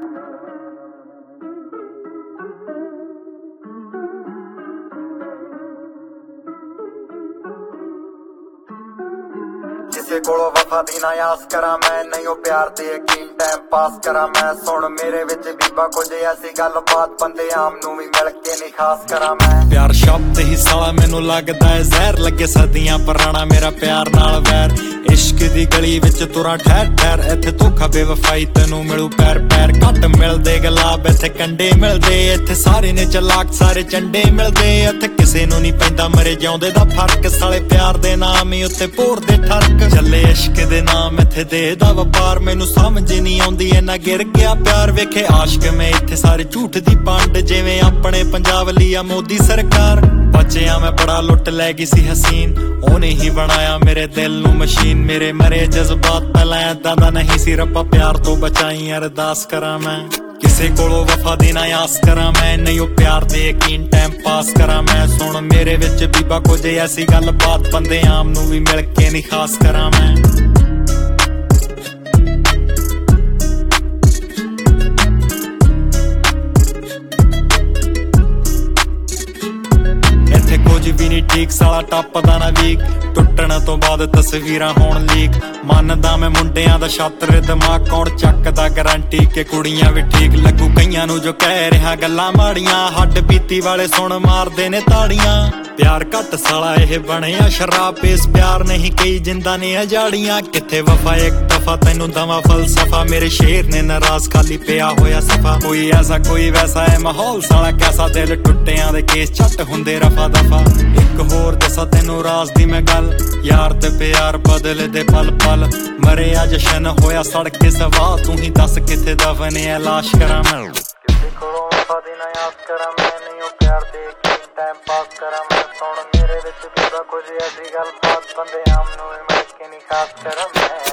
ਕਿਸੇ ਕੋਲੋਂ ਵਫਾ ਦੀ ਨਾ ਆਸ ਕਰਾਂ ਮੈਂ, ਨਹੀਂ ਉਹ ਪਿਆਰ ਤੇ ਯਕੀਨ ਟਾਈਮ ਪਾਸ ਕਰਾਂ ਮੈਂ। ਸੁਣ ਮੇਰੇ ਵਿੱਚ ਬੀਬਾ ਕੁਝ ਐਸੀ ਗੱਲਬਾਤ ਬੰਦੇ ਆਮ ਨੂੰ ਵੀ ਮਿਲ ਕੇ ਨਹੀਂ ਖਾਸ ਕਰਾਂ ਮੈਂ। ਪਿਆਰ ਸ਼ਬਦ ਹੀ ਸਾਲਾ ਮੈਨੂੰ ਲੱਗਦਾ ਏ ਜ਼ਹਿਰ, ਲੱਗੇ ਸਦੀਆਂ ਪੁਰਾਣਾ ਮੇਰਾ ਪਿਆਰ ਨਾਲ ਵੈਰ। ਇਸ਼ਕ ਦੀ ਗਲੀ ਵਿੱਚ ਤੁਰਾਂ ਠਹਿਰ ਠਹਿਰ, ਇੱਥੇ ਧੋਖਾ ਬੇਵਫਾਈ ਤੈਨੂੰ ਮਿਲੂ ਪੈਰ ਪੈਰ। ਘੱਟ ਮਿਲਦੇ ਗੁਲਾਬ ਇੱਥੇ ਕੰਡੇ ਮਿਲਦੇ, ਇੱਥੇ ਸਾਰੇ ਨੇ ਚਲਾਕ ਸਾਰੇ ਚੰਡੇ ਮਿਲਦੇ। ਇੱਥੇ ਕਿਸੇ ਨੂੰ ਨਹੀਂ ਪੈਂਦਾ ਮਰੇ ਜਿਉਂਦੇ ਦਾ ਫਰਕ, ਸਾਲੇ ਪਿਆਰ ਦੇ ਨਾਮ ਹੀ ਉੱਤੇ ਭੋਰਦੇ ਠਰਕ। ਚੱਲੇ ਇਸ਼ਕ ਦੇ ਨਾਮ ਇੱਥੇ ਦੇ ਦਾ ਵਪਾਰ, ਮੈਨੂੰ ਸਮਝ ਨਹੀਂ ਆਉਂਦੀ ਇੰਨਾ ਗਿਰ ਗਿਆ ਪਿਆਰ। ਵੇਖੇ ਆਸ਼ਕ ਮੈਂ ਇੱਥੇ ਸਾਰੇ ਝੂਠ ਦੀ ਪੰਡ, ਜਿਵੇਂ ਆਪਣੇ ਪੰਜਾਬ ਲਈ ਆ ਮੋਦੀ ਸਰਕਾਰ। ਬਚਿਆ ਮੈਂ ਬੜਾ ਲੁੱਟ ਲੈ ਗਈ ਸੀ ਹਸੀਨ, ਉਹਨੇ ਹੀ ਬਣਾਇਆ ਮੇਰੇ ਦਿਲ ਨੂੰ ਮਸ਼ੀਨ। ਮੇਰੇ ਮਰੇ ਜਜ਼ਬਾਤ ਪਹਿਲਾਂ ਏਦਾਂ ਦਾ ਨਹੀਂ ਸੀ, ਰੱਬਾ ਪਿਆਰ ਤੋਂ ਬਚਾਈ ਅਰਦਾਸ ਕਰਾਂ ਮੈਂ। ਕਿਸੇ ਕੋਲੋਂ ਵਫਾ ਦੀ ਨਾ ਆਸ ਕਰਾਂ ਮੈਂ, ਨਹੀਂ ਉਹ ਪਿਆਰ ਤੇ ਯਕੀਨ ਟਾਈਮ ਪਾਸ ਕਰਾਂ ਮੈਂ। ਸੁਣ ਮੇਰੇ ਵਿੱਚ ਬੀਬਾ ਕੁਝ ਐਸੀ ਗੱਲਬਾਤ ਬੰਦੇ ਆਮ ਨੂੰ ਵੀ ਮਿਲ ਕੇ ਨਹੀਂ ਖਾਸ ਕਰਾਂ ਮੈਂ। ਇੱਥੇ ਕੁਝ ਵੀ ਨਹੀਂ ਠੀਕ, ਸਾਲਾ ਟੱਪਦਾ ਨਾ ਵੀਕ, ਟੁੱਟਣ ਤੋਂ ਬਾਅਦ ਤਸਵੀਰਾਂ ਹੋਣ ਲੀਕ। ਮੰਨਦਾ ਮੈਂ ਮੁੰਡਿਆਂ ਦਾ ਛਾਤਰ ਦਿਮਾਗ, ਕੌਣ ਚੱਕਦਾ ਗਰੰਟੀ ਕਿ ਕੁੜੀਆਂ ਵੀ ਠੀਕ ਲੱਗੂ ਕਈਆਂ ਨੂੰ ਜੋ ਕਹਿ ਰਿਹਾ ਗੱਲਾਂ ਮਾੜੀਆਂ। ਹੱਡ ਪੀਤੀ ਵਾਲੇ ਸੁਣ ਮਾਰਦੇ ਨੇ ਤਾੜੀਆਂ। ਪਿਆਰ ਘੱਟ ਸਾਲਾ ਇਹ ਬਣਿਆ ਸ਼ਰਾਬ, ਇਸ ਪਿਆਰ ਨਹੀਂ ਕਈ ਜਿੰਦਾਂ ਨੇ ਅਜਾੜੀਆਂ। ਕਿੱਥੇ ਵਫਾ ਇੱਕ ਦਫਾ ਤੈਨੂੰ ਦਵਾ ਫਲਸਫਾ, ਮੇਰੇ ਸ਼ੇਰ ਨੇ ਨਾਰਾਜ਼ ਖਾਲੀ ਪਿਆ ਹੋਇਆ ਸਫਾ। ਕੋਈ ਐਸਾ ਕੋਈ ਵੈਸਾ ਹੈ ਮਾਹੌਲ ਸਾਲਾ ਕੈਸਾ, ਦਿਲ ਟੁੱਟਿਆਂ ਦੇ ਕੇਸ ਛੱਟ ਹੁੰਦੇ ਰਫਾ ਦਫਾ। ਇੱਕ ਹੋਰ ਦੱਸਾਂ ਤੈਨੂੰ ਰਾਜ਼ ਦੀ ਮੈਂ ਗੱਲ, ਯਾਰ ਤੇ ਪਿਆਰ ਬਦਲਦੇ ਪਲ ਪਲ। ਮਰਿਆ ਜਸ਼ਨ ਹੋਇਆ ਸੜਕੇ ਸਵਾ, ਤੂੰ ਹੀ ਦੱਸ ਕਿੱਥੇ ਦਫਨ ਐ ਲਾਸ਼ ਕਰਾਂ ਮੈਂ। ਕਿਸੇ ਕੋਲੋਂ ਵਫਾ ਦੀ ਨਾ ਆਸ ਕਰਾਂ ਮੈਂ, ਨਹੀਂ ਉਹ ਪਿਆਰ ਤੇ ਯਕੀਨ ਟਾਈਮ ਪਾਸ ਕਰਾਂ ਮੈਂ। ਸੁਣ ਮੇਰੇ ਵਿੱਚ ਬੀਬਾ ਕੁਝ ਐਸੀ ਗੱਲਬਾਤ ਬੰਦੇ ਆਮ ਨੂੰ ਵੀ ਮਿਲ ਕੇ ਨਹੀਂ ਖਾਸ ਕਰਾਂ ਮੈਂ।